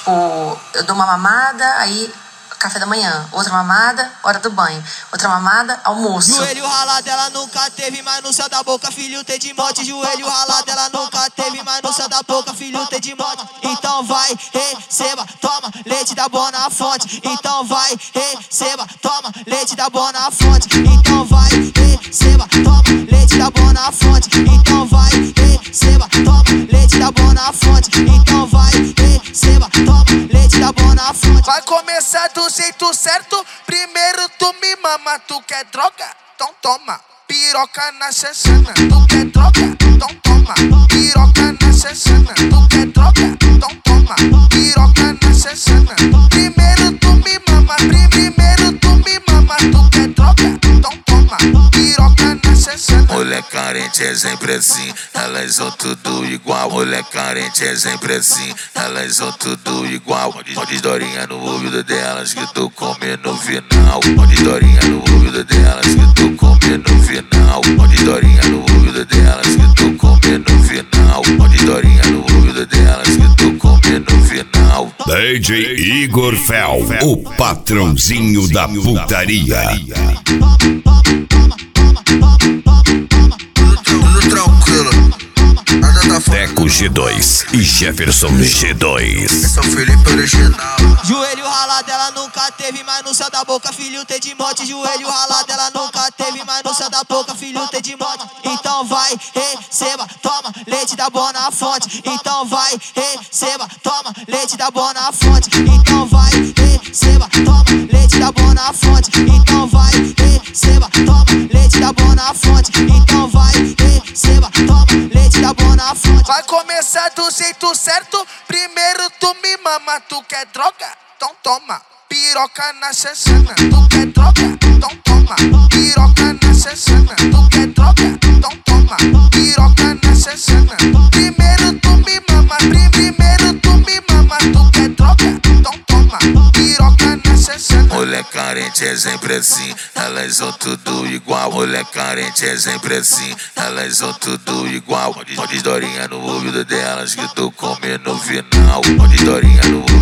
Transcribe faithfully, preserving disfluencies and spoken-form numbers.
tipo, eu dou uma mamada, aí café da manhã, outra mamada, hora do banho, outra mamada, almoço. Joelho ralado ela nunca teve, mas no céu da boca filho tem de monte. Joelho ralado ela nunca teve, mas no céu da boca filho tem de monte. Então vai, receba, toma leite da boa na fonte. Então vai, receba, toma leite da boa na fonte. Então vai, receba, toma leite da boa na fonte. Então vai, receba, toma leite da boa na fonte. Então vai, receba, toma leite da boa na fonte. Vai começar do jeito certo, primeiro tu me mama. Tu quer droga? Então toma. Piroca na xanxana. Tu quer droga? Então toma. Piroca na xanxana. Tu quer droga? Então toma. Piroca na xanxana. Primeiro tu me mama. Primeiro tu me mama. Tu quer droga? Então toma. Piroca na xanxana. Mulher carente é sempre assim, elas são tudo igual. Mulher carente é sempre assim, elas são tudo igual. Pode dorinha no ouvido delas que tu come no final. Pode dorinha no ouvido delas que tu come no final. Pode dorinha no ouvido delas que tu come no final. Pode dorinha no ouvido delas que tu come no final. D J Igor Fel, o patrãozinho da putaria. Tudo tranquilo. Nada tá fora. Teco G dois e Jefferson G dois. São Felipe original. Joelho ralado ela nunca teve, mas no céu da boca filho tem de monte. Joelho ralado ela nunca teve, mas no céu da boca filho tem de monte. Então vai, receba, toma leite da boa na fonte. Então vai, receba, toma leite da boa na fonte. Então vai, receba, toma leite da boa na fonte. Então vai, receba, toma leite da boa na fonte. Então vai, receba, toma leite da boa na fonte. Vai começar do jeito certo, primeiro tu me mama. Tu quer droga? Então toma. Piroca na xanxana. Tu quer droga? Então toma. Piroca na xanxana. Tu quer droga? Então toma. Piroca na xanxana. Primeiro tu me mama. Primeiro tu me mama. Tu quer droga? Então toma. Piroca na xanxana. Mulher carente é sempre assim, elas são tudo igual. Mulher carente é sempre assim, elas são tudo igual. Pode dorinha no ouvido delas que tu come no final. Pode dorinha no ouvido